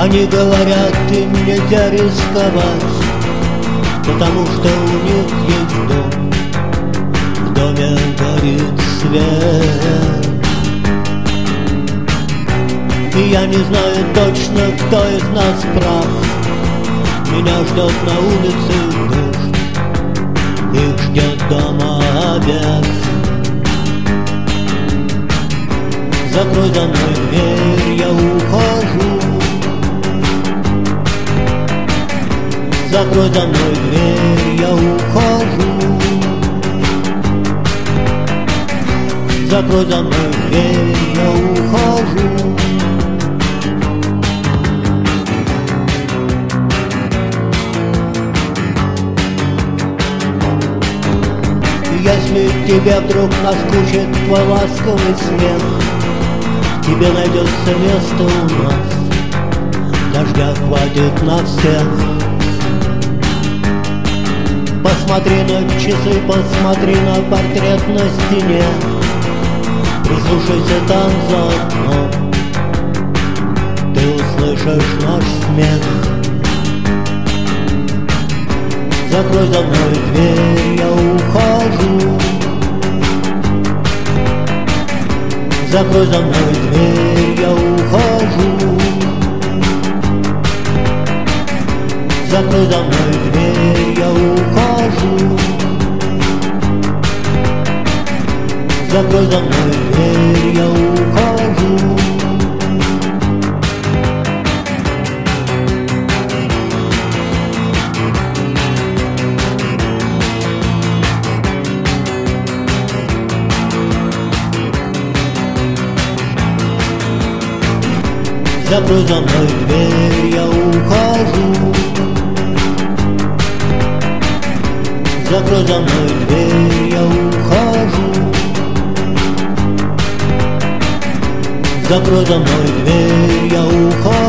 Они говорят, им нельзя рисковать, потому что у них есть дом. В доме горит свет. И я не знаю точно, кто из нас прав. Меня ждет на улице дождь, их ждет дома обед. Закрой за мной дверь, я ухожу. Закрой за мной дверь, я ухожу. Закрой за мной дверь, я ухожу. Если тебе вдруг наскучит твой ласковый смех, тебе найдется место у нас, дождя хватит на всех. Посмотри на часы, посмотри на портрет на стене, прислушайся там за окном, ты услышишь наш смех. Закрой за мной дверь, я ухожу. Закрой за мной дверь, я ухожу. Закрой за мной дверь, я ухожу. Закрой за мной дверь, я ухожу. Закрой за мной дверь, я ухожу. Закрой за мной дверь, я ухожу. Закрой за мной дверь, я ухожу.